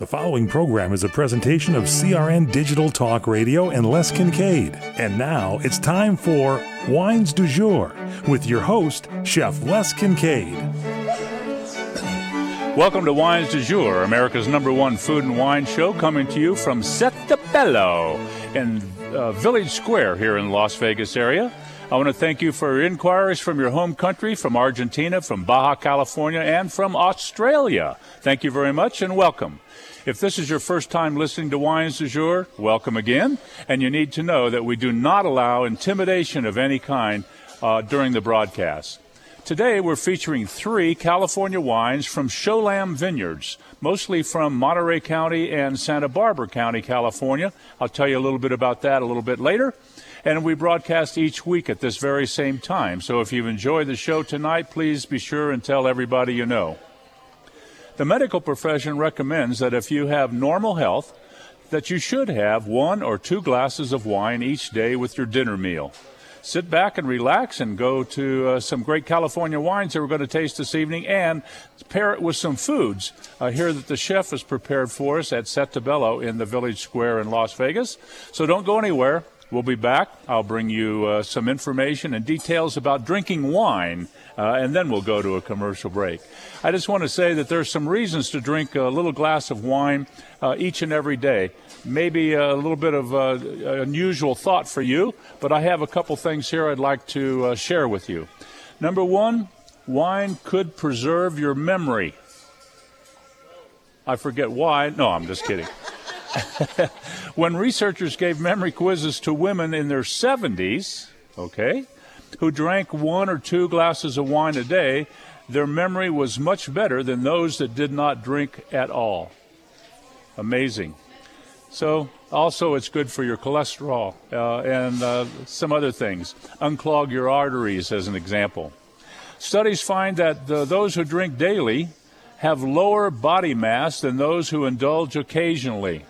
The following program is a presentation of CRN Digital Talk Radio and Les Kincaid. And now it's time for Wines du Jour with your host, Chef Les Kincaid. Welcome to Wines du Jour, America's #1 food and wine show, coming to you from Sette Bello in Village Square here in the Las Vegas area. I want to thank you for your inquiries from your home country, from Argentina, from Baja California, and from Australia. Thank you very much and welcome. If this is your first time listening to Wines du Jour, welcome again. And you need to know that we do not allow intimidation of any kind during the broadcast. Today we're featuring 3 California wines from Sholam Vineyards, mostly from Monterey County and Santa Barbara County, California. I'll tell you a little bit about that a little bit later. And we broadcast each week at this very same time. So if you've enjoyed the show tonight, please be sure and tell everybody you know. The medical profession recommends that if you have normal health, that you should have 1 or 2 glasses of wine each day with your dinner meal. Sit back and relax and go to some great California wines that we're going to taste this evening and pair it with some foods here that the chef has prepared for us at Sette Bello in the Village Square in Las Vegas. So don't go anywhere. We'll be back. I'll bring you some information and details about drinking wine, and then we'll go to a commercial break. I just want to say that there's some reasons to drink a little glass of wine each and every day. Maybe a little bit of unusual thought for you, but I have a couple things here I'd like to share with you. Number 1, wine could preserve your memory. I forget why. No, I'm just kidding. When researchers gave memory quizzes to women in their 70s, who drank 1 or 2 glasses of wine a day, their memory was much better than those that did not drink at all. Amazing. So, also it's good for your cholesterol and some other things. Unclog your arteries, as an example. Studies find that those who drink daily have lower body mass than those who indulge occasionally.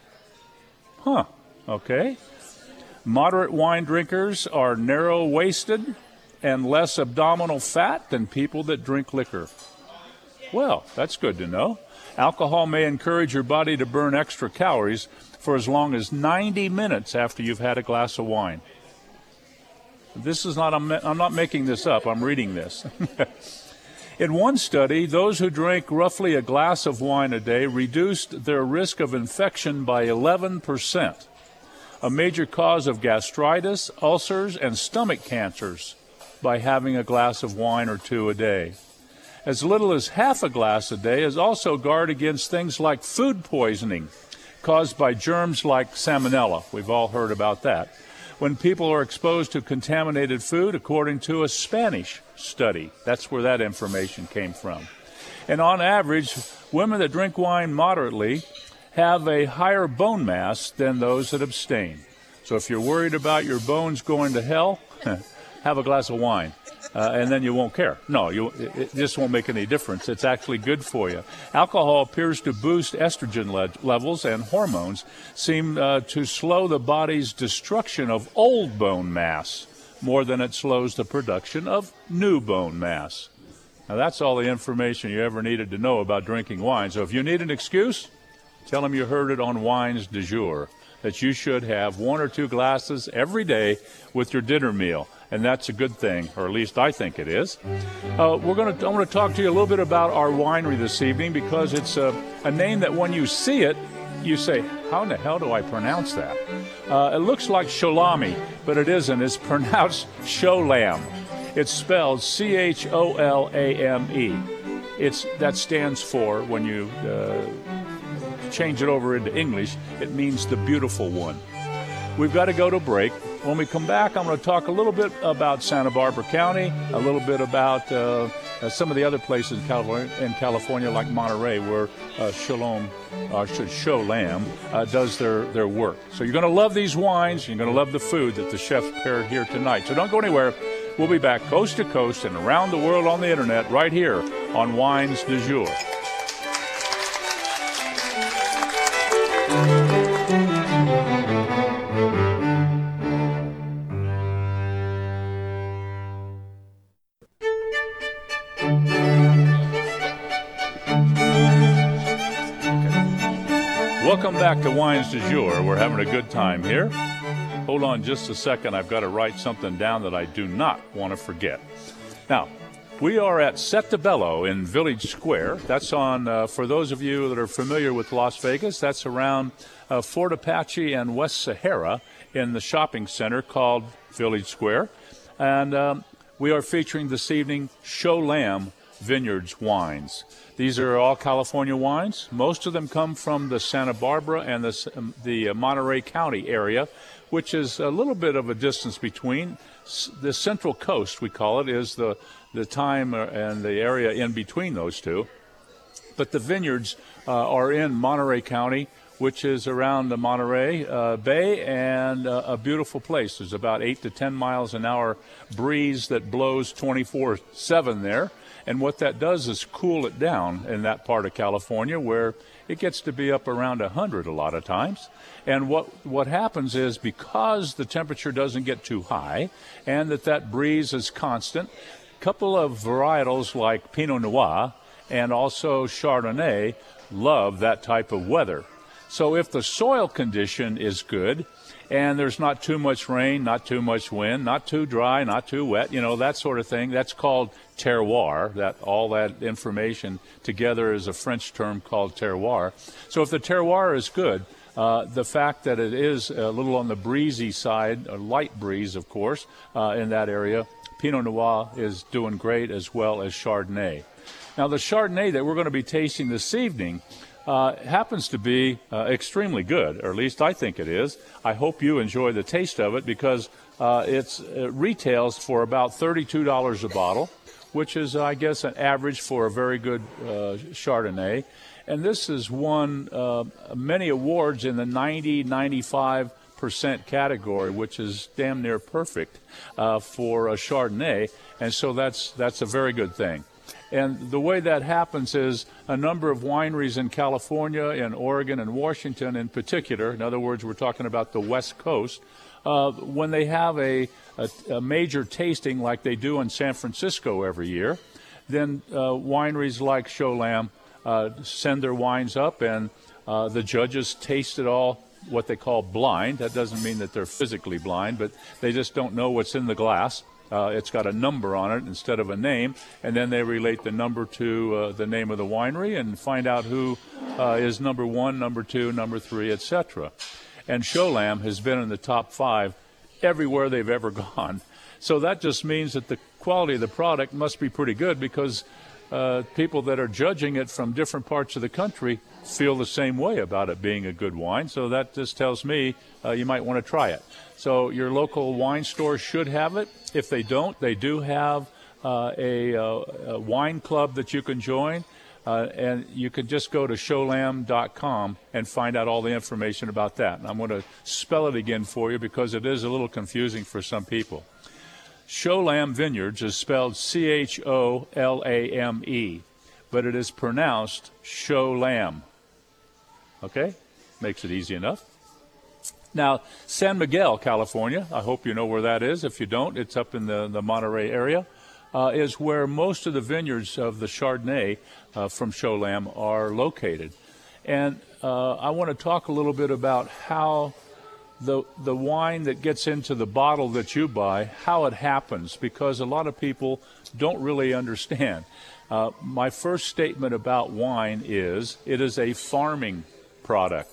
Moderate wine drinkers are narrow-waisted and less abdominal fat than people that drink liquor. Well, that's good to know. Alcohol may encourage your body to burn extra calories for as long as 90 minutes after you've had a glass of wine. This is not, I'm not making this up, I'm reading this. In one study, those who drank roughly a glass of wine a day reduced their risk of infection by 11%, a major cause of gastritis, ulcers, and stomach cancers by having a glass of wine or 2 a day. As little as half a glass a day is also guard against things like food poisoning caused by germs like salmonella. We've all heard about that. When people are exposed to contaminated food, according to a Spanish study. That's where that information came from. And on average, women that drink wine moderately have a higher bone mass than those that abstain. So if you're worried about your bones going to hell, have a glass of wine, and then you won't care. No, it just won't make any difference. It's actually good for you. Alcohol appears to boost estrogen levels, and hormones seem to slow the body's destruction of old bone mass more than it slows the production of new bone mass. Now, that's all the information you ever needed to know about drinking wine. So if you need an excuse, tell them you heard it on Wines du Jour, that you should have 1 or 2 glasses every day with your dinner meal. And that's a good thing, or at least I think it is. I want to talk to you a little bit about our winery this evening because it's a name that when you see it, you say, how in the hell do I pronounce that? It looks like Sholami, but it isn't. It's pronounced Sholam. It's spelled Cholame. That stands for, when you change it over into English, it means the beautiful one. We've got to go to break. When we come back, I'm going to talk a little bit about Santa Barbara County, a little bit about some of the other places in California like Monterey, where Sholam does their work. So you're going to love these wines. You're going to love the food that the chef prepared here tonight. So don't go anywhere. We'll be back coast to coast and around the world on the internet right here on Wines du Jour. Welcome back to Wines du Jour. We're having a good time here. Hold on just a second. I've got to write something down that I do not want to forget. Now, we are at Sette Bello in Village Square. That's on, for those of you that are familiar with Las Vegas, that's around Fort Apache and West Sahara in the shopping center called Village Square. And we are featuring this evening Show Lamb Vineyards wines. These are all California wines. Most of them come from the Santa Barbara and the Monterey County area, which is a little bit of a distance between. The Central Coast, we call it, is the time and the area in between those two. But the vineyards are in Monterey County, which is around the Monterey Bay, and a beautiful place. There's about 8 to 10 miles an hour breeze that blows 24/7 there. And what that does is cool it down in that part of California where it gets to be up around 100 a lot of times. And what happens is, because the temperature doesn't get too high and that breeze is constant, a couple of varietals like Pinot Noir and also Chardonnay love that type of weather. So if the soil condition is good and there's not too much rain, not too much wind, not too dry, not too wet, that sort of thing, that's called terroir. All that information together is a French term called terroir. So if the terroir is good, the fact that it is a little on the breezy side, a light breeze, of course, in that area, Pinot Noir is doing great, as well as Chardonnay. Now, the Chardonnay that we're going to be tasting this evening happens to be extremely good, or at least I think it is. I hope you enjoy the taste of it, because it retails for about $32 a bottle, which is, I guess, an average for a very good Chardonnay. And this has won many awards in the 90-95% category, which is damn near perfect for a Chardonnay. And so that's a very good thing. And the way that happens is a number of wineries in California, in Oregon, and Washington in particular, in other words, we're talking about the West Coast, when they have a major tasting like they do in San Francisco every year, then wineries like Show Lamb send their wines up, and the judges taste it all, what they call blind. That doesn't mean that they're physically blind, but they just don't know what's in the glass. It's got a number on it instead of a name, and then they relate the number to the name of the winery and find out who is number 1, number 2, number 3, etc. And Show Lamb has been in the top 5 everywhere they've ever gone. So that just means that the quality of the product must be pretty good, because people that are judging it from different parts of the country feel the same way about it being a good wine. So that just tells me you might want to try it. So your local wine store should have it. If they don't, they do have a wine club that you can join. And you can just go to showlamb.com and find out all the information about that. And I'm going to spell it again for you, because it is a little confusing for some people. Show Lamb Vineyards is spelled Cholame, but it is pronounced Show Lamb. Okay? Makes it easy enough. Now, San Miguel, California, I hope you know where that is. If you don't, it's up in the Monterey area, is where most of the vineyards of the Chardonnay from Show Lamb are located. And I want to talk a little bit about how the wine that gets into the bottle that you buy, how it happens, because a lot of people don't really understand. My first statement about wine is it is a farming product.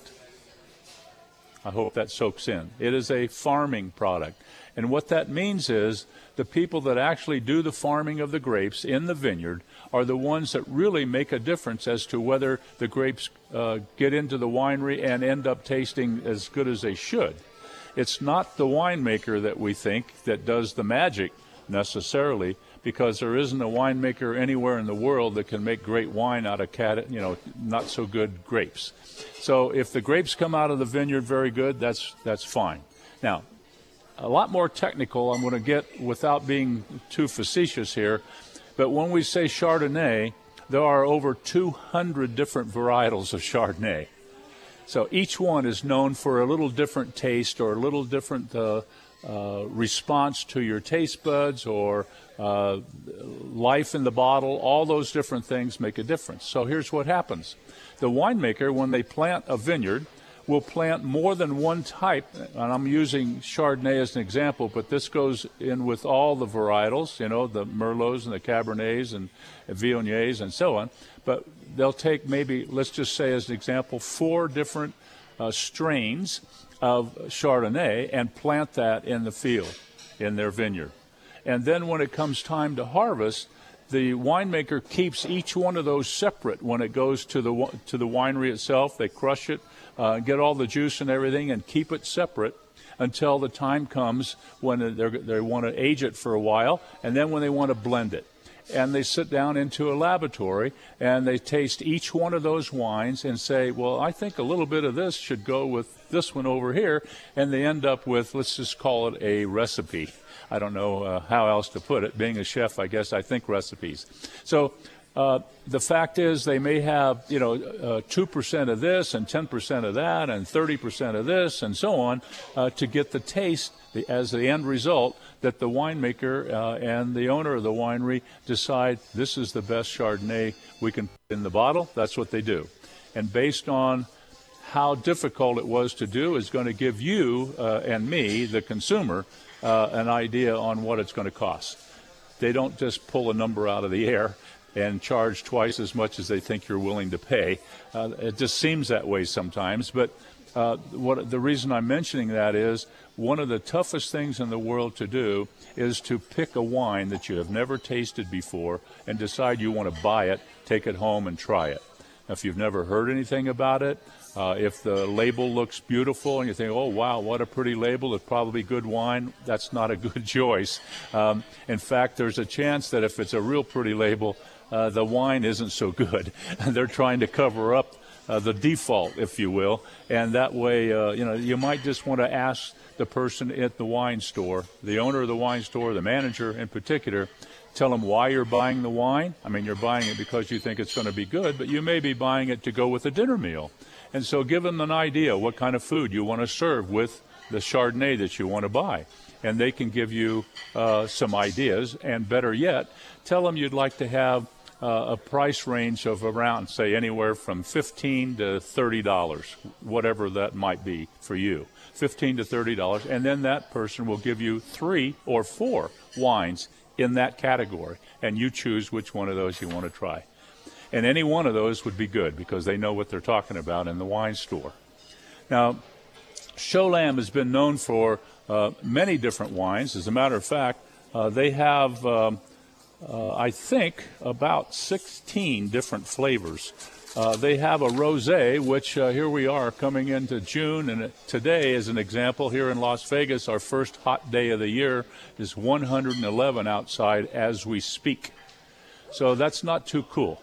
I hope that soaks in. It is a farming product. And what that means is the people that actually do the farming of the grapes in the vineyard are the ones that really make a difference as to whether the grapes get into the winery and end up tasting as good as they should. It's not the winemaker that we think that does the magic necessarily, because there isn't a winemaker anywhere in the world that can make great wine out of not so good grapes. So if the grapes come out of the vineyard very good, that's fine. Now, a lot more technical I'm going to get without being too facetious here, but when we say Chardonnay, there are over 200 different varietals of Chardonnay. So each one is known for a little different taste or a little different response to your taste buds or life in the bottle. All those different things make a difference. So here's what happens. the winemaker, when they plant a vineyard, will plant more than one type, and I'm using Chardonnay as an example, but this goes in with all the varietals, the Merlots and the Cabernets and Viogniers and so on. But they'll take maybe, let's just say as an example, 4 different strains of Chardonnay and plant that in the field, in their vineyard. And then when it comes time to harvest, the winemaker keeps each one of those separate when it goes to the winery itself. They crush it, get all the juice and everything, and keep it separate until the time comes when they want to age it for a while, and then when they want to blend it. And they sit down into a laboratory, and they taste each one of those wines and say, well, I think a little bit of this should go with this one over here, and they end up with, let's just call it a recipe. I don't know how else to put it. Being a chef, I guess I think recipes. So the fact is they may have, 2% of this and 10% of that and 30% of this and so on to get the taste as the end result that the winemaker and the owner of the winery decide this is the best Chardonnay we can put in the bottle. That's what they do. And based on how difficult it was to do is going to give you and me, the consumer, an idea on what it's going to cost. They don't just pull a number out of the air and charge twice as much as they think you're willing to pay. It just seems that way sometimes. But the reason I'm mentioning that is one of the toughest things in the world to do is to pick a wine that you have never tasted before and decide you want to buy it, take it home, and try it. Now, if you've never heard anything about it, if the label looks beautiful and you think, oh, wow, what a pretty label, it's probably good wine, that's not a good choice. In fact, there's a chance that if it's a real pretty label, the wine isn't so good. They're trying to cover up the default, if you will, and that way, you might just want to ask the person at the wine store, the owner of the wine store, the manager in particular, tell them why you're buying the wine. I mean, you're buying it because you think it's going to be good, but you may be buying it to go with a dinner meal. And so give them an idea what kind of food you want to serve with the Chardonnay that you want to buy. And they can give you some ideas. And better yet, tell them you'd like to have a price range of around, say, anywhere from $15 to $30, whatever that might be for you. $15 to $30. And then that person will give you 3 or 4 wines in that category. And you choose which one of those you want to try. And any one of those would be good because they know what they're talking about in the wine store. Now, Cholam has been known for many different wines. As a matter of fact, they have, I think, about 16 different flavors. They have a rosé, which here we are coming into June, and today, as an example, here in Las Vegas, our first hot day of the year is 111 outside as we speak. So that's not too cool.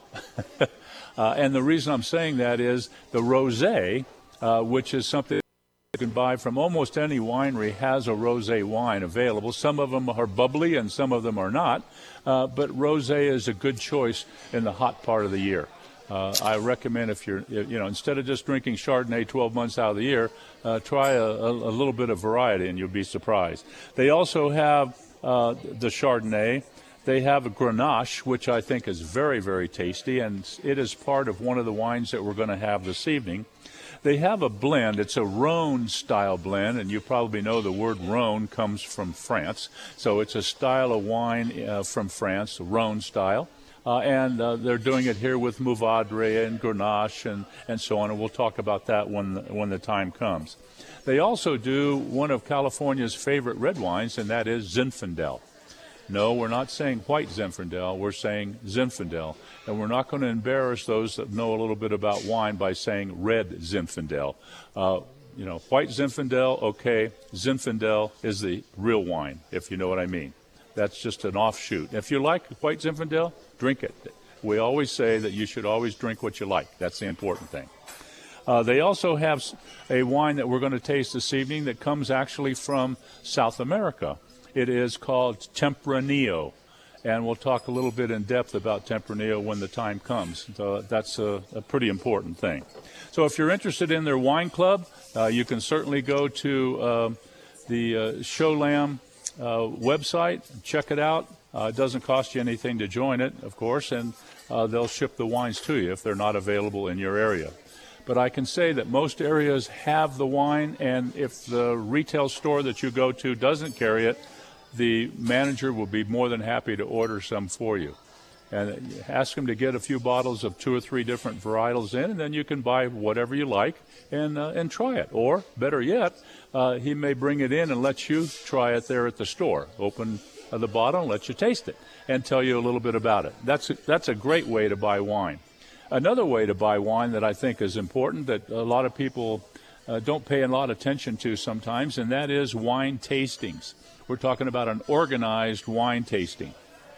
And the reason I'm saying that is the rosé, which is something you can buy from almost any winery, has a rosé wine available. Some of them are bubbly and some of them are not. But rosé is a good choice in the hot part of the year. I recommend if you're, instead of just drinking Chardonnay 12 months out of the year, try a little bit of variety and you'll be surprised. They also have the Chardonnay. They have a Grenache, which I think is very, very tasty, and it is part of one of the wines that we're going to have this evening. They have a blend. It's a Rhone-style blend, and you probably know the word Rhone comes from France. So it's a style of wine from France, Rhone style. And they're doing it here with Mourvedre and Grenache and so on, and we'll talk about that when the time comes. They also do one of California's favorite red wines, and that is Zinfandel. No, we're not saying white Zinfandel, we're saying Zinfandel. And we're not going to embarrass those that know a little bit about wine by saying red Zinfandel. White Zinfandel, okay, Zinfandel is the real wine, if you know what I mean. That's just an offshoot. If you like white Zinfandel, drink it. We always say that you should always drink what you like. That's the important thing. They also have a wine that we're going to taste this evening that comes actually from South America. It is called Tempranillo, and we'll talk a little bit in depth about Tempranillo when the time comes. So that's a pretty important thing. So if you're interested in their wine club, you can certainly go to the Cholam website, check it out. It doesn't cost you anything to join it, of course, and they'll ship the wines to you if they're not available in your area. But I can say that most areas have the wine, and if the retail store that you go to doesn't carry it, the manager will be more than happy to order some for you. And ask him to get a few bottles of 2 or 3 different varietals in, and then you can buy whatever you like and try it. Or, better yet, he may bring it in and let you try it there at the store. Open the bottle and let you taste it and tell you a little bit about it. That's a great way to buy wine. Another way to buy wine that I think is important that a lot of people don't pay a lot of attention to sometimes, and that is wine tastings. We're talking about an organized wine tasting.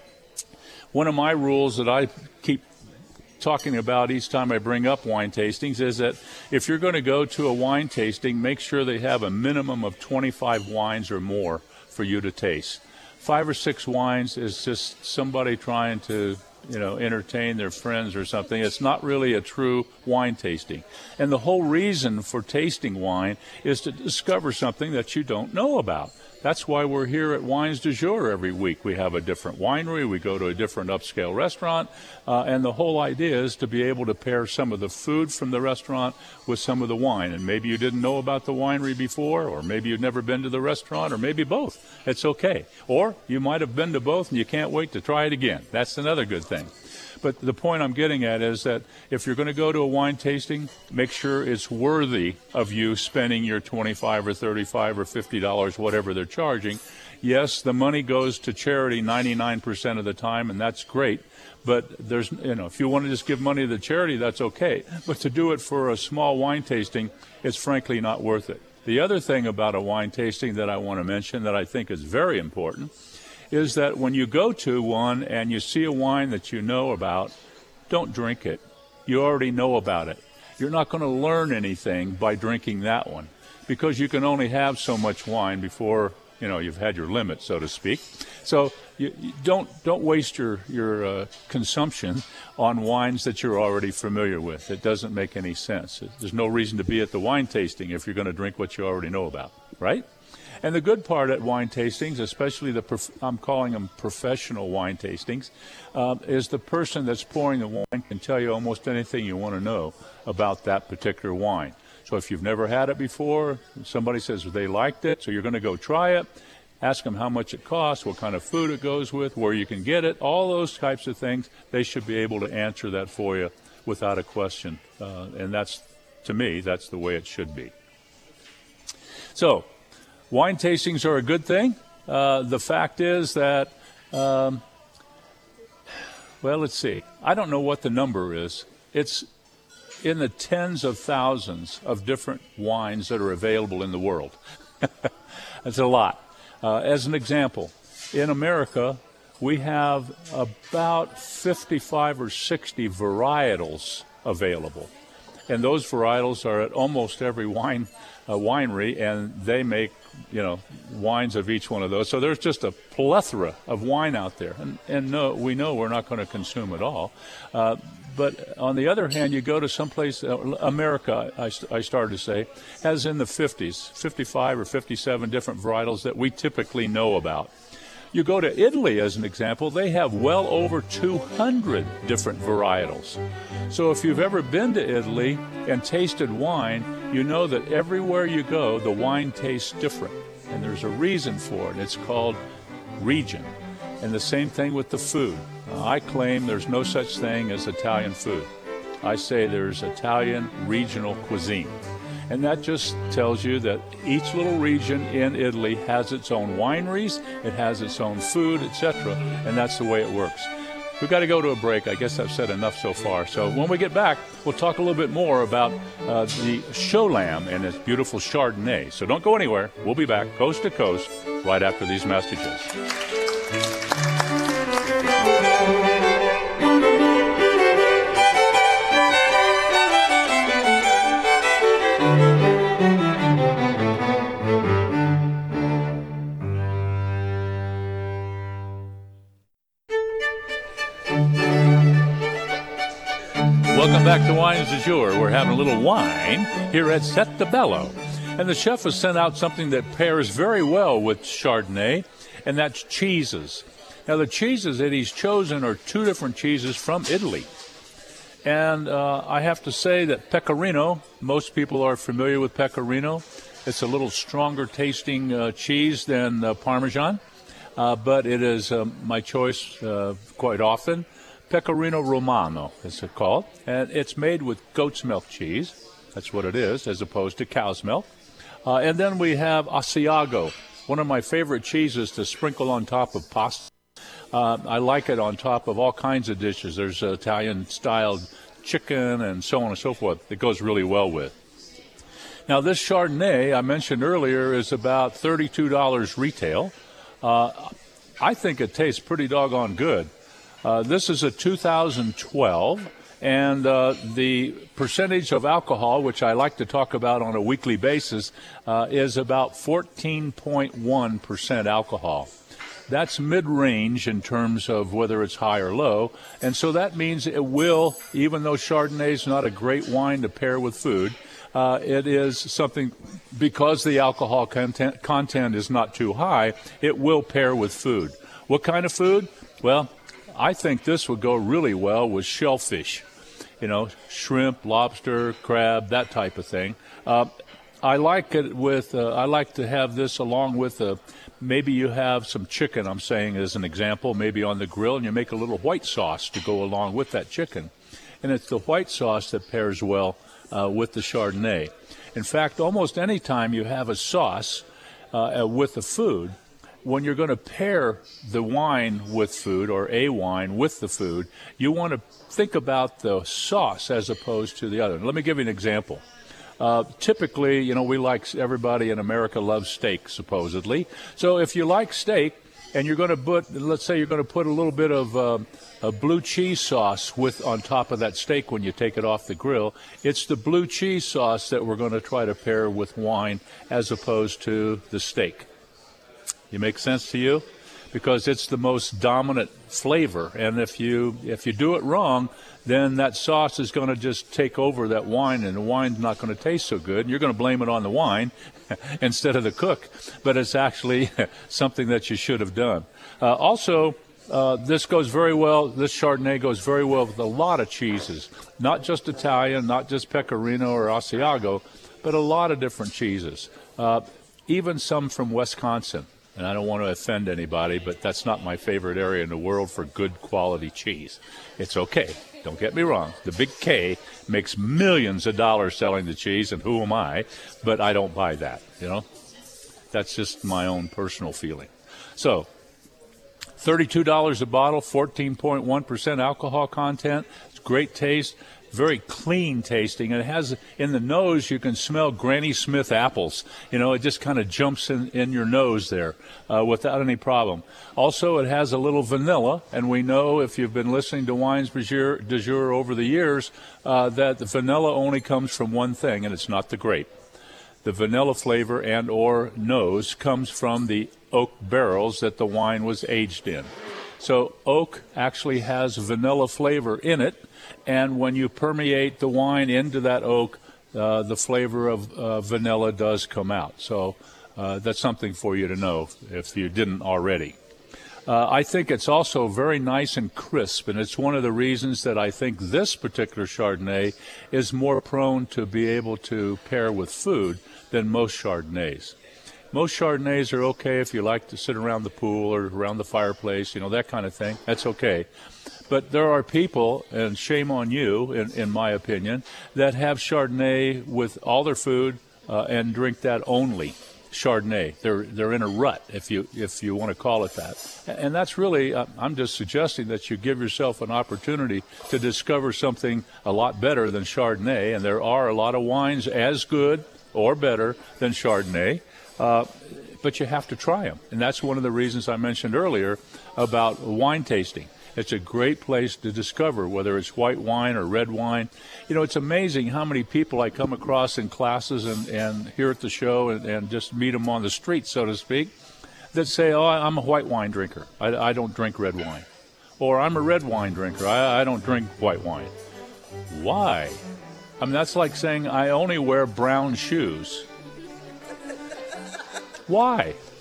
One of my rules that I keep talking about each time I bring up wine tastings is that if you're going to go to a wine tasting, make sure they have a minimum of 25 wines or more for you to taste. 5 or 6 wines is just somebody trying to, entertain their friends or something. It's not really a true wine tasting. And the whole reason for tasting wine is to discover something that you don't know about. That's why we're here at Wines du Jour every week. We have a different winery, we go to a different upscale restaurant, and the whole idea is to be able to pair some of the food from the restaurant with some of the wine. And maybe you didn't know about the winery before, or maybe you've never been to the restaurant, or maybe both. It's okay. Or you might have been to both and you can't wait to try it again. That's another good thing. But the point I'm getting at is that if you're going to go to a wine tasting, make sure it's worthy of you spending your $25 or $35 or $50, whatever they're charging. Yes, the money goes to charity 99% of the time, and that's great. But there's, if you want to just give money to the charity, that's okay. But to do it for a small wine tasting, it's frankly not worth it. The other thing about a wine tasting that I want to mention that I think is very important is that when you go to one and you see a wine that you know about, don't drink it. You already know about it. You're not going to learn anything by drinking that one because you can only have so much wine before, you've had your limit, so to speak. So you don't waste your consumption on wines that you're already familiar with. It doesn't make any sense. There's no reason to be at the wine tasting if you're going to drink what you already know about, right? And the good part at wine tastings, especially I'm calling them professional wine tastings, is the person that's pouring the wine can tell you almost anything you want to know about that particular wine. So if you've never had it before, somebody says they liked it, so you're going to go try it, ask them how much it costs, what kind of food it goes with, where you can get it, all those types of things. They should be able to answer that for you without a question. And that's, to me, that's the way it should be. So, wine tastings are a good thing. The fact is that, let's see. I don't know what the number is. It's in the tens of thousands of different wines that are available in the world. That's a lot. As an example, in America, we have about 55 or 60 varietals available. And those varietals are at almost every winery, and they make, wines of each one of those. So there's just a plethora of wine out there. And no, we know we're not going to consume it all. But on the other hand, you go to someplace, America, I started to say, has in the 50s, 55 or 57 different varietals that we typically know about. You go to Italy, as an example, they have well over 200 different varietals. So if you've ever been to Italy and tasted wine, you know that everywhere you go, the wine tastes different. And there's a reason for it. It's called region. And the same thing with the food. I claim there's no such thing as Italian food. I say there's Italian regional cuisine. And that just tells you that each little region in Italy has its own wineries, it has its own food, etc., and that's the way it works. We've got to go to a break. I guess I've said enough so far. So when we get back, we'll talk a little bit more about the Cholam and its beautiful Chardonnay. So don't go anywhere. We'll be back coast to coast right after these messages. Welcome back to Wines du Jour. We're having a little wine here at Sette Bello. And the chef has sent out something that pairs very well with Chardonnay, and that's cheeses. Now, the cheeses that he's chosen are two different cheeses from Italy. And I have to say that Pecorino, most people are familiar with Pecorino. It's a little stronger tasting cheese than Parmesan, but it is my choice quite often. Pecorino Romano is it called, and it's made with goat's milk cheese. That's what it is, as opposed to cow's milk. And then we have Asiago, one of my favorite cheeses to sprinkle on top of pasta. I like it on top of all kinds of dishes. There's Italian-styled chicken and so on and so forth. It goes really well with. Now, this Chardonnay I mentioned earlier is about $32 retail. I think it tastes pretty doggone good. This is a 2012, and the percentage of alcohol, which I like to talk about on a weekly basis, is about 14.1% alcohol. That's mid-range in terms of whether it's high or low, and so that means it will, even though Chardonnay is not a great wine to pair with food, it is something, because the alcohol content is not too high, it will pair with food. What kind of food? Well, I think this would go really well with shellfish, shrimp, lobster, crab, that type of thing. I like it with. I like to have this along with maybe you have some chicken. I'm saying as an example, maybe on the grill, and you make a little white sauce to go along with that chicken, and it's the white sauce that pairs well with the Chardonnay. In fact, almost any time you have a sauce with the food, when you're going to pair the wine with food or a wine with the food, you want to think about the sauce as opposed to the other. Let me give you an example. Typically, we like, everybody in America loves steak, supposedly. So if you like steak and you're going to put, let's say you're going to put a little bit of a blue cheese sauce on top of that steak when you take it off the grill, it's the blue cheese sauce that we're going to try to pair with wine as opposed to the steak. You make sense to you? Because it's the most dominant flavor, and if you do it wrong, then that sauce is going to just take over that wine, and the wine's not going to taste so good. And you're going to blame it on the wine instead of the cook, but it's actually something that you should have done. Also, this goes very well. This Chardonnay goes very well with a lot of cheeses, not just Italian, not just Pecorino or Asiago, but a lot of different cheeses, even some from Wisconsin. And I don't want to offend anybody, but that's not my favorite area in the world for good quality cheese. It's okay. Don't get me wrong. The Big K makes millions of dollars selling the cheese, and who am I? But I don't buy that, That's just my own personal feeling. So, $32 a bottle, 14.1% alcohol content. It's great taste. Very clean tasting, and it has, in the nose, you can smell Granny Smith apples. It just kind of jumps in your nose there without any problem. Also, it has a little vanilla, and we know if you've been listening to Wines du Jour over the years that the vanilla only comes from one thing, and it's not the grape. The vanilla flavor and or nose comes from the oak barrels that the wine was aged in. So oak actually has vanilla flavor in it, and when you permeate the wine into that oak, the flavor of vanilla does come out. So that's something for you to know if you didn't already. I think it's also very nice and crisp, and it's one of the reasons that I think this particular Chardonnay is more prone to be able to pair with food than most Chardonnays. Most Chardonnays are okay if you like to sit around the pool or around the fireplace, that kind of thing. That's okay. But there are people, and shame on you, in my opinion, that have Chardonnay with all their food and drink that only Chardonnay. They're in a rut, if you want to call it that. And that's really, I'm just suggesting that you give yourself an opportunity to discover something a lot better than Chardonnay. And there are a lot of wines as good or better than Chardonnay. But you have to try them. And that's one of the reasons I mentioned earlier about wine tasting. It's a great place to discover whether it's white wine or red wine. It's amazing how many people I come across in classes and here at the show and just meet them on the street, so to speak, that say, oh, I'm a white wine drinker. I don't drink red wine. Or I'm a red wine drinker. I don't drink white wine. Why? That's like saying I only wear brown shoes. Why?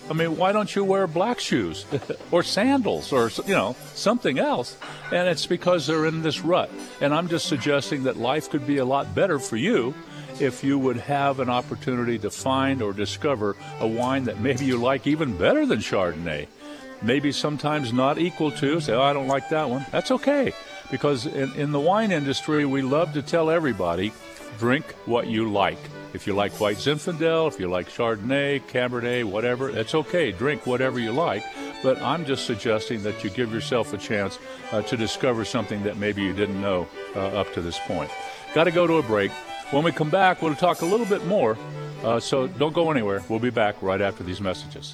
I mean, why don't you wear black shoes or sandals or, something else? And it's because they're in this rut. And I'm just suggesting that life could be a lot better for you if you would have an opportunity to find or discover a wine that maybe you like even better than Chardonnay. Maybe sometimes not equal to, say, oh, I don't like that one. That's okay. Because in the wine industry, we love to tell everybody, drink what you like. If you like White Zinfandel, if you like Chardonnay, Cabernet, whatever, it's okay. Drink whatever you like. But I'm just suggesting that you give yourself a chance to discover something that maybe you didn't know up to this point. Got to go to a break. When we come back, we'll talk a little bit more. So don't go anywhere. We'll be back right after these messages.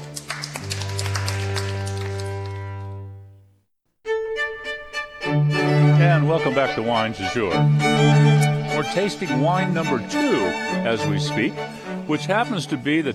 And welcome back to Wines du Jour. We're tasting wine number 2 as we speak, which happens to be the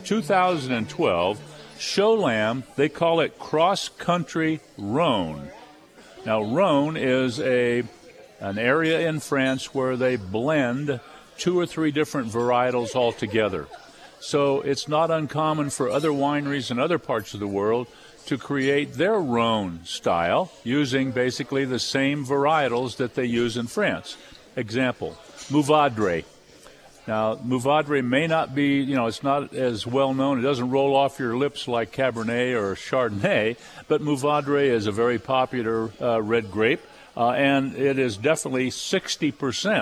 2012 Cholam. They call it Cross Country Rhone. Now, Rhone is an area in France where they blend 2 or 3 different varietals all together. So it's not uncommon for other wineries in other parts of the world to create their Rhone style using basically the same varietals that they use in France. Example, Mourvèdre. Now, Mourvèdre may not be, it's not as well known. It doesn't roll off your lips like Cabernet or Chardonnay, but Mourvèdre is a very popular red grape, and it is definitely 60%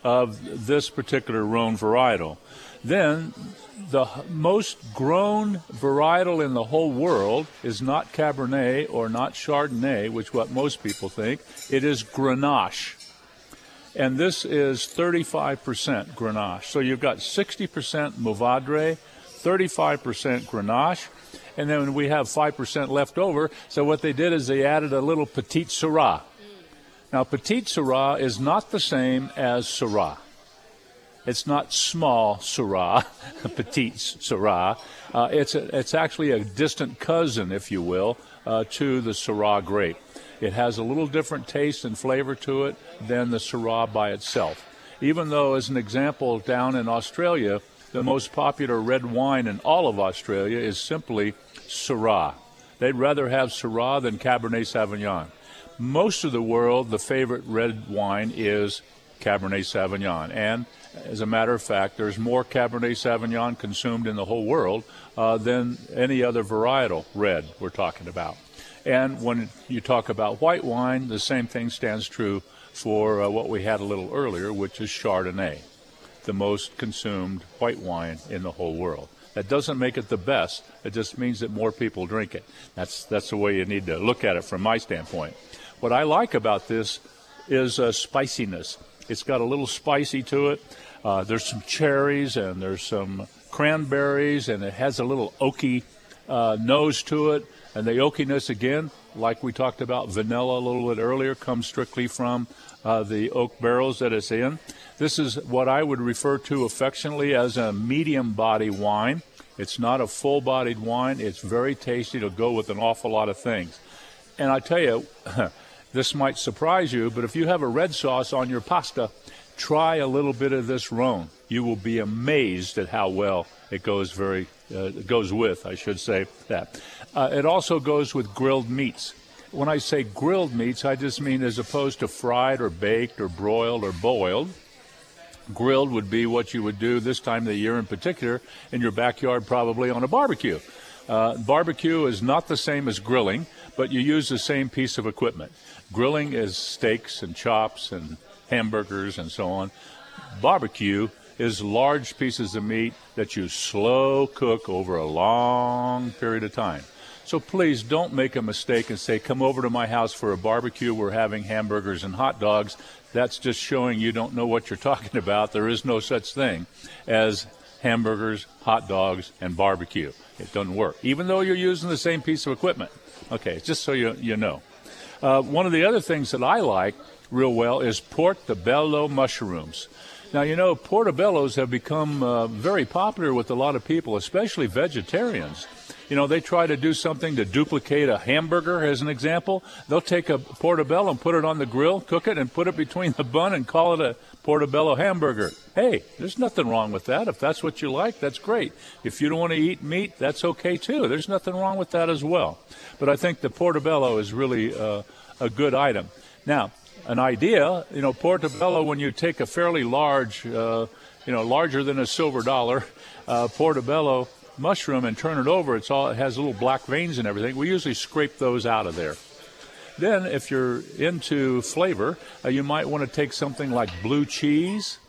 of this particular Rhone varietal. Then, the most grown varietal in the whole world is not Cabernet or not Chardonnay, which is what most people think. It is Grenache. And this is 35% Grenache. So you've got 60% Mourvèdre, 35% Grenache, and then we have 5% left over. So what they did is they added a little Petite Syrah. Now, Petite Syrah is not the same as Syrah. It's not small Syrah, Petite Syrah. It's actually a distant cousin, if you will, to the Syrah grape. It has a little different taste and flavor to it than the Syrah by itself. Even though, as an example, down in Australia, the most popular red wine in all of Australia is simply Syrah. They'd rather have Syrah than Cabernet Sauvignon. Most of the world, the favorite red wine is Cabernet Sauvignon. And as a matter of fact, there's more Cabernet Sauvignon consumed in the whole world than any other varietal red we're talking about. And when you talk about white wine, the same thing stands true for what we had a little earlier, which is Chardonnay, the most consumed white wine in the whole world. That doesn't make it the best. It just means that more people drink it. That's the way you need to look at it from my standpoint. What I like about this is spiciness. It's got a little spicy to it. There's some cherries and there's some cranberries, and it has a little oaky nose to it. And the oakiness, again, like we talked about vanilla a little bit earlier, comes strictly from the oak barrels that it's in. This is what I would refer to affectionately as a medium body wine. It's not a full-bodied wine. It's very tasty. It'll go with an awful lot of things. And I tell you, this might surprise you, but if you have a red sauce on your pasta, try a little bit of this Rhone. You will be amazed at how well it goes with, I should say that. It also goes with grilled meats. When I say grilled meats, I just mean as opposed to fried or baked or broiled or boiled. Grilled would be what you would do this time of the year in particular in your backyard, probably on a barbecue. Barbecue is not the same as grilling, but you use the same piece of equipment. Grilling is steaks and chops and hamburgers and so on. Barbecue is large pieces of meat that you slow cook over a long period of time. So please don't make a mistake and say, come over to my house for a barbecue. We're having hamburgers and hot dogs. That's just showing you don't know what you're talking about. There is no such thing as hamburgers, hot dogs, and barbecue. It doesn't work, even though you're using the same piece of equipment. Okay, just so you know. One of the other things that I like real well is portobello mushrooms. Now, portobellos have become very popular with a lot of people, especially vegetarians. They try to do something to duplicate a hamburger, as an example. They'll take a portobello and put it on the grill, cook it, and put it between the bun and call it a portobello hamburger. Hey, there's nothing wrong with that. If that's what you like, that's great. If you don't want to eat meat, that's okay too. There's nothing wrong with that as well. But I think the portobello is really a good item. Now, an idea, portobello, when you take a fairly large, larger than a silver dollar, portobello mushroom and turn it over, it has little black veins and everything. We usually scrape those out of there. Then, if you're into flavor, you might want to take something like blue cheese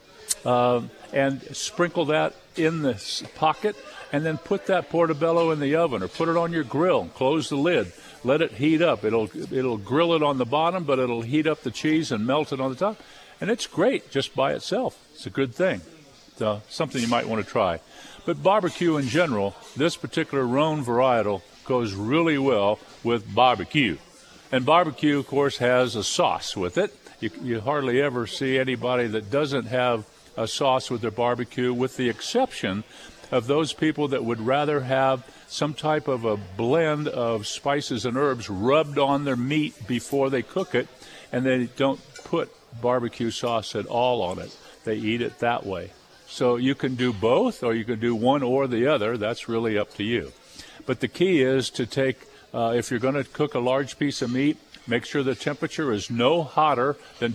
and sprinkle that in the pocket, and then put that portobello in the oven or put it on your grill. Close the lid. Let it heat up. It'll grill it on the bottom, but it'll heat up the cheese and melt it on the top. And it's great just by itself. It's a good thing. So something you might want to try. But barbecue in general, this particular Rhone varietal goes really well with barbecue. And barbecue, of course, has a sauce with it. You hardly ever see anybody that doesn't have a sauce with their barbecue, with the exception of those people that would rather have some type of a blend of spices and herbs rubbed on their meat before they cook it, and they don't put barbecue sauce at all on it. They eat it that way. So you can do both, or you can do one or the other. That's really up to you. But the key is to take, if you're going to cook a large piece of meat, make sure the temperature is no hotter than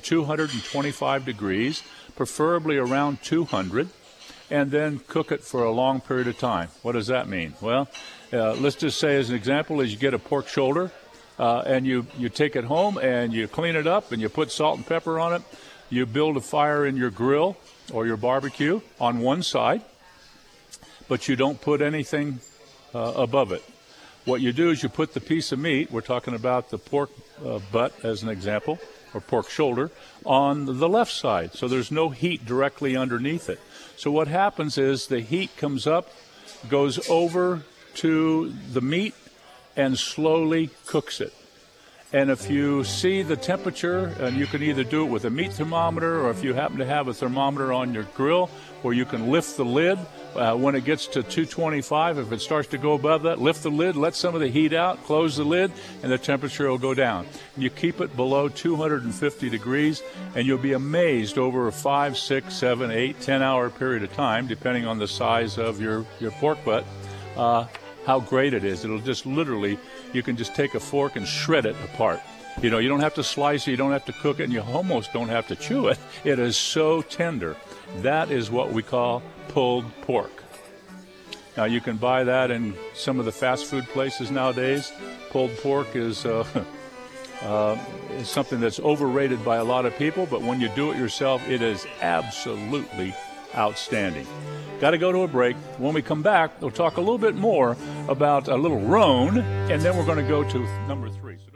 225 degrees, preferably around 200, and then cook it for a long period of time. What does that mean? Well, let's just say, as an example, is you get a pork shoulder, and you take it home and you clean it up and you put salt and pepper on it. You build a fire in your grill or your barbecue on one side, but you don't put anything above it. What you do is you put the piece of meat, we're talking about the pork butt as an example, or pork shoulder, on the left side, so there's no heat directly underneath it. So what happens is the heat comes up, goes over to the meat, and slowly cooks it. And if you see the temperature, and you can either do it with a meat thermometer, or if you happen to have a thermometer on your grill, where you can lift the lid when it gets to 225. If it starts to go above that, lift the lid, let some of the heat out, close the lid, and the temperature will go down. You keep it below 250 degrees, and you'll be amazed over a 5, 6, 7, 8, 10-hour period of time, depending on the size of your pork butt, how great it is. It'll just literally, you can just take a fork and shred it apart. You don't have to slice it, you don't have to cook it, and you almost don't have to chew it. It is so tender. That is what we call pulled pork. Now, you can buy that in some of the fast food places nowadays. Pulled pork is something that's overrated by a lot of people, but when you do it yourself, it is absolutely outstanding. Got to go to a break. When we come back, we'll talk a little bit more about a little Rhone, and then we're going to go to number 3. So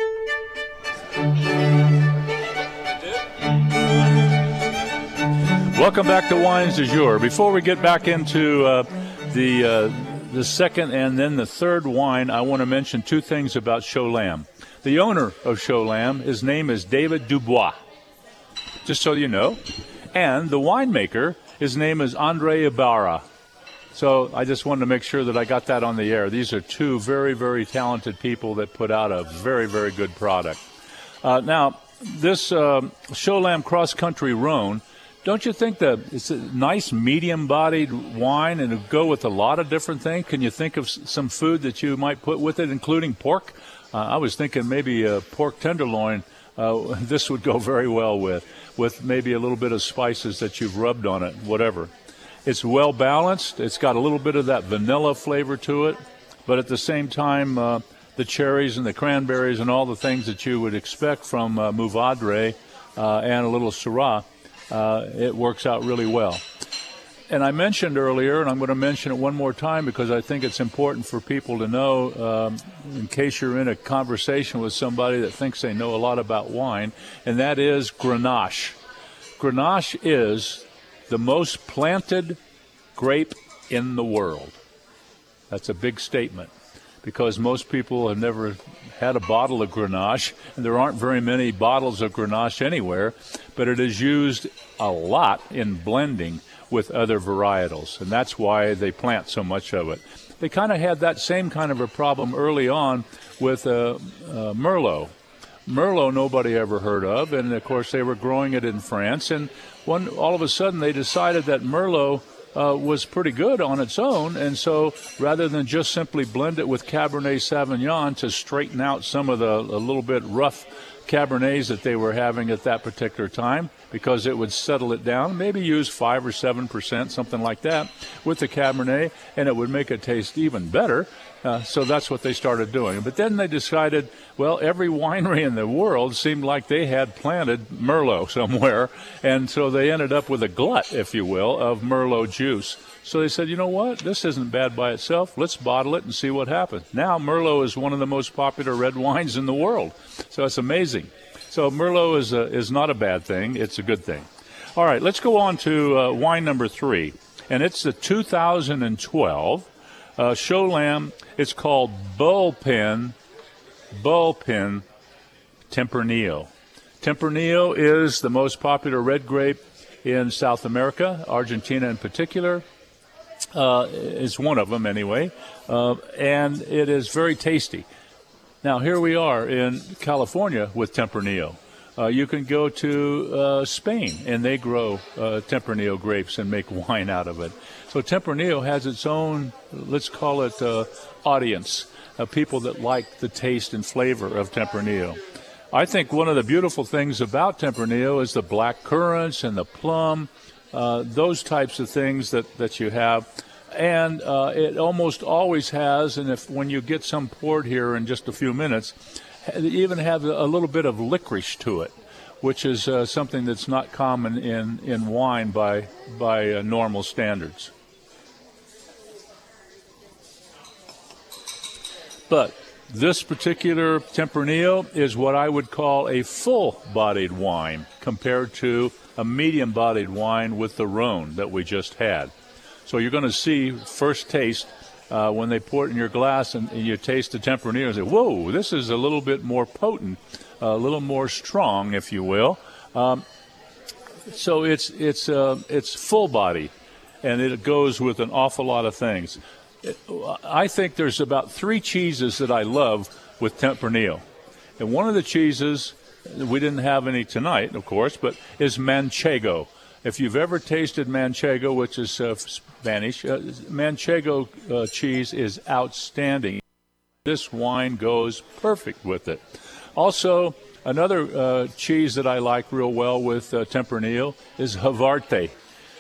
Welcome back to Wines du Jour. Before we get back into the second and then the third wine, I want to mention two things about Cholam. The owner of Cholam, his name is David Dubois, just so you know. And the winemaker, his name is Andre Ibarra. So I just wanted to make sure that I got that on the air. These are two very, very talented people that put out a very, very good product. Now, this Cholam Cross Country Rhone, don't you think that it's a nice medium-bodied wine and it'll go with a lot of different things? Can you think of some food that you might put with it, including pork? I was thinking maybe a pork tenderloin. This would go very well with maybe a little bit of spices that you've rubbed on it, whatever. It's well-balanced. It's got a little bit of that vanilla flavor to it, but at the same time, the cherries and the cranberries and all the things that you would expect from Mourvedre and a little Syrah, it works out really well. And I mentioned earlier, and I'm going to mention it one more time because I think it's important for people to know in case you're in a conversation with somebody that thinks they know a lot about wine, and that is Grenache. Grenache is the most planted grape in the world. That's a big statement because most people have never had a bottle of Grenache, and there aren't very many bottles of Grenache anywhere, but it is used a lot in blending. with other varietals, and that's why they plant so much of it. They kind of had that same kind of a problem early on with Merlot. Merlot nobody ever heard of, and of course they were growing it in France, and all of a sudden they decided that Merlot was pretty good on its own, and so rather than just simply blend it with Cabernet Sauvignon to straighten out some of the a little bit rough Cabernets that they were having at that particular time, because it would settle it down, maybe use 5 or 7%, something like that, with the Cabernet, and it would make it taste even better. So that's what they started doing. But then they decided, well, every winery in the world seemed like they had planted Merlot somewhere, and so they ended up with a glut, if you will, of Merlot juice. So they said, you know what, this isn't bad by itself. Let's bottle it and see what happens. Now Merlot is one of the most popular red wines in the world. So it's amazing. So Merlot is not a bad thing. It's a good thing. All right, let's go on to wine number 3. And it's the 2012 Cholam. It's called Bullpen Tempranillo. Tempranillo is the most popular red grape in South America, Argentina in particular. Is one of them anyway, and it is very tasty. Now, here we are in California with Tempranillo. You can go to Spain, and they grow Tempranillo grapes and make wine out of it. So Tempranillo has its own, let's call it, audience, people that like the taste and flavor of Tempranillo. I think one of the beautiful things about Tempranillo is the black currants and the plum, those types of things that you have. And it almost always has, and when you get some poured here in just a few minutes, even have a little bit of licorice to it, which is something that's not common in wine by normal standards. But this particular Tempranillo is what I would call a full-bodied wine compared to a medium-bodied wine with the Rhone that we just had. So you're going to see first taste when they pour it in your glass and you taste the Tempranillo and say, whoa, this is a little bit more potent, a little more strong, if you will. So it's full body, and it goes with an awful lot of things. I think there's about 3 cheeses that I love with Tempranillo. And one of the cheeses, we didn't have any tonight, of course, but is Manchego. If you've ever tasted Manchego, which is Spanish, Manchego cheese is outstanding. This wine goes perfect with it. Also, another cheese that I like real well with Tempranillo is Havarti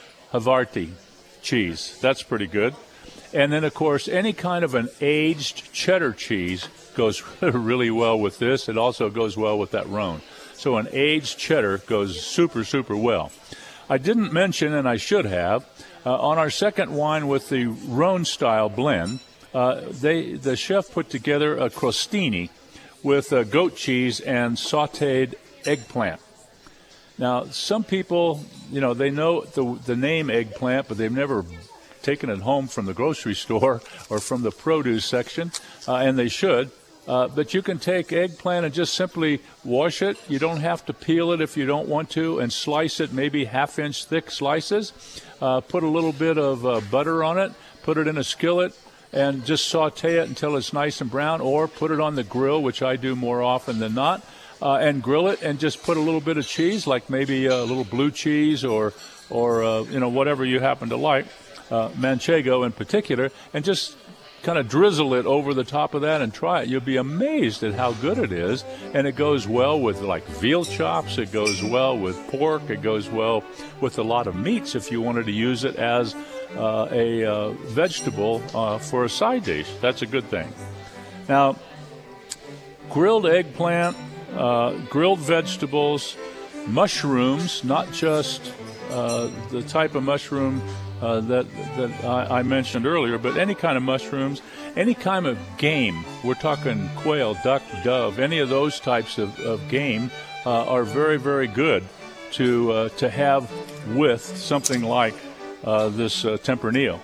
cheese. That's pretty good. And then, of course, any kind of an aged cheddar cheese goes really well with this. It also goes well with that Rhone. So an aged cheddar goes super, super well. I didn't mention, and I should have, on our second wine with the Rhone-style blend, the chef put together a crostini with goat cheese and sautéed eggplant. Now, some people, they know the name eggplant, but they've never taken it home from the grocery store or from the produce section, and they should. But you can take eggplant and just simply wash it. You don't have to peel it if you don't want to, and slice it maybe half-inch thick slices. Put a little bit of butter on it, put it in a skillet, and just saute it until it's nice and brown, or put it on the grill, which I do more often than not, and grill it and just put a little bit of cheese, like maybe a little blue cheese or whatever you happen to like. Manchego in particular, and just kind of drizzle it over the top of that and try it. You'll be amazed at how good it is, and it goes well with like veal chops, it goes well with pork, it goes well with a lot of meats if you wanted to use it as a vegetable for a side dish. That's a good thing. Now, grilled eggplant, grilled vegetables, mushrooms, not just the type of mushroom that I mentioned earlier, but any kind of mushrooms, any kind of game. We're talking quail, duck, dove, any of those types of game are very, very good to have with something like this Tempranillo.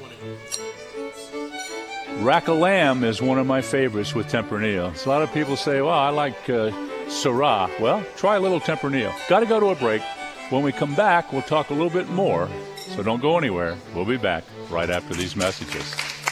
Rack of lamb is one of my favorites with Tempranillo. So a lot of people say, well, I like Syrah. Well, try a little Tempranillo. Got to go to a break. When we come back, we'll talk a little bit more. So don't go anywhere. We'll be back right after these messages.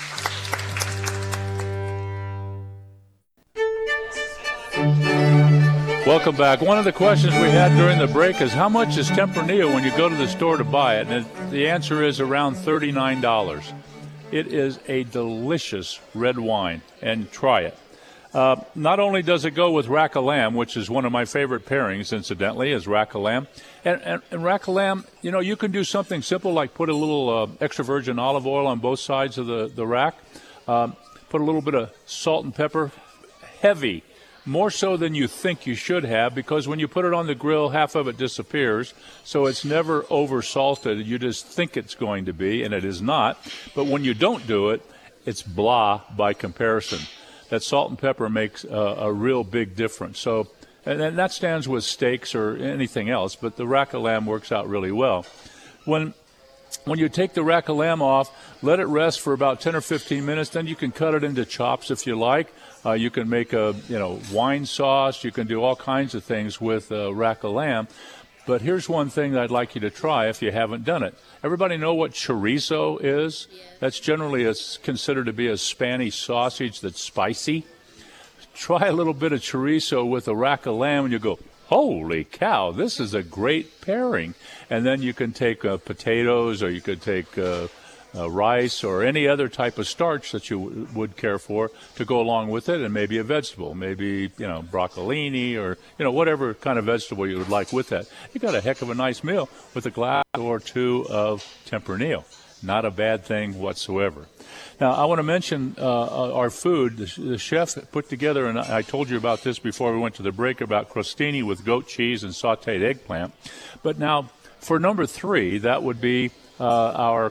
Welcome back. One of the questions we had during the break is how much is Tempranillo when you go to the store to buy it? And the answer is around $39. It is a delicious red wine, and try it. Not only does it go with rack of lamb, which is one of my favorite pairings, incidentally, is rack of lamb. And rack of lamb, you know, you can do something simple like put a little extra virgin olive oil on both sides of the rack. Put a little bit of salt and pepper, heavy. More so than you think you should have, because when you put it on the grill, half of it disappears. So it's never over salted. You just think it's going to be, and it is not. But when you don't do it, it's blah by comparison. That salt and pepper makes a real big difference. So, and that stands with steaks or anything else, but the rack of lamb works out really well. When you take the rack of lamb off, let it rest for about 10 or 15 minutes. Then you can cut it into chops if you like. You can make a wine sauce. You can do all kinds of things with rack of lamb. But here's one thing that I'd like you to try if you haven't done it. Everybody know what chorizo is? Yeah. That's generally considered to be a Spanish sausage that's spicy. Try a little bit of chorizo with a rack of lamb and you go, holy cow, this is a great pairing. And then you can take potatoes, or you could take rice or any other type of starch that you would care for to go along with it, and maybe a vegetable, maybe, broccolini or, whatever kind of vegetable you would like with that. You got a heck of a nice meal with a glass or two of Tempranillo. Not a bad thing whatsoever. Now, I want to mention our food. The chef put together, and I told you about this before we went to the break, about crostini with goat cheese and sautéed eggplant. But now, for number 3, that would be our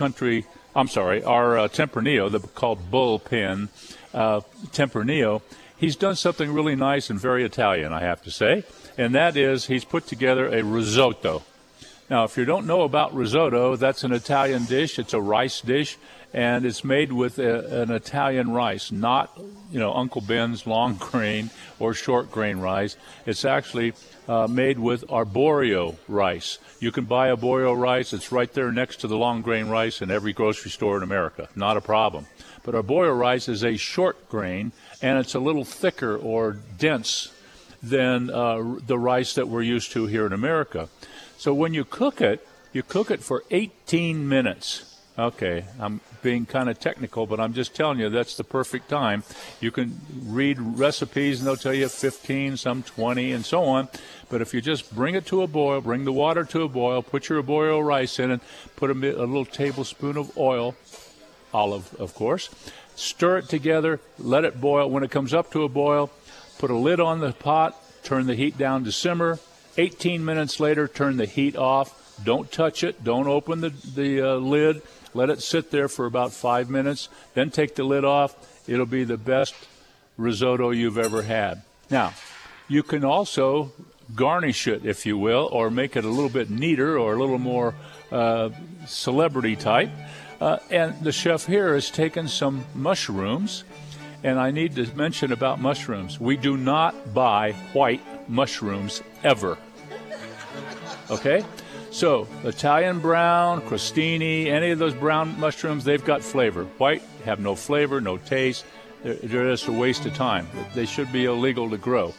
Tempranillo, called bullpen Tempranillo. He's done something really nice and very Italian, I have to say, and that is he's put together a risotto. Now, if you don't know about risotto, that's an Italian dish. It's a rice dish, and it's made with an Italian rice, not, Uncle Ben's long grain or short grain rice. It's actually made with arborio rice. You can buy arborio rice. It's right there next to the long grain rice in every grocery store in America. Not a problem. But arborio rice is a short grain, and it's a little thicker or dense than the rice that we're used to here in America. So when you cook it for 18 minutes. Okay, I'm being kind of technical, but I'm just telling you that's the perfect time. You can read recipes, and they'll tell you 15, some 20, and so on. But if you just bring it to a boil, bring the water to a boil, put your arborio rice in it, put a little tablespoon of oil, olive, of course, stir it together, let it boil. When it comes up to a boil, put a lid on the pot, turn the heat down to simmer. 18 minutes later, turn the heat off. Don't touch it. Don't open the lid. Let it sit there for about 5 minutes. Then take the lid off. It'll be the best risotto you've ever had. Now, you can also garnish it, if you will, or make it a little bit neater or a little more celebrity type. And the chef here has taken some mushrooms. And I need to mention about mushrooms. We do not buy white mushrooms ever. Okay? So, Italian brown, crostini, any of those brown mushrooms, they've got flavor. White have no flavor, no taste. They're just a waste of time. They should be illegal to grow.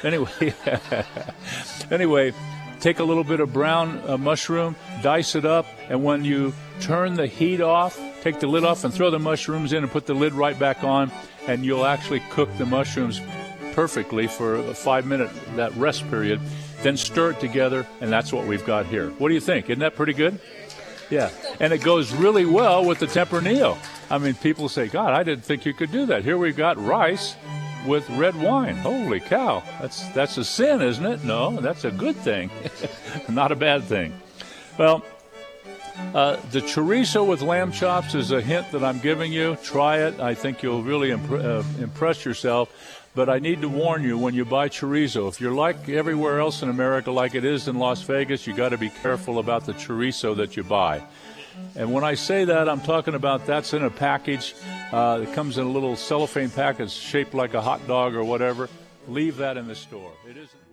Anyway, take a little bit of brown mushroom, dice it up, and when you turn the heat off, take the lid off and throw the mushrooms in and put the lid right back on, and you'll actually cook the mushrooms perfectly for a 5-minute, that rest period. Then stir it together, and that's what we've got here. What do you think? Isn't that pretty good? Yeah, and it goes really well with the Tempranillo. I mean, people say, God, I didn't think you could do that. Here we've got rice with red wine. Holy cow, that's a sin, isn't it? No, that's a good thing. Not a bad thing. Well, the chorizo with lamb chops is a hint that I'm giving you. Try it. I think you'll really impress yourself. But I need to warn you, when you buy chorizo, if you're like everywhere else in America, like it is in Las Vegas, you got to be careful about the chorizo that you buy. And when I say that, I'm talking about that's in a package. It comes in a little cellophane package shaped like a hot dog or whatever. Leave that in the store. It isn't.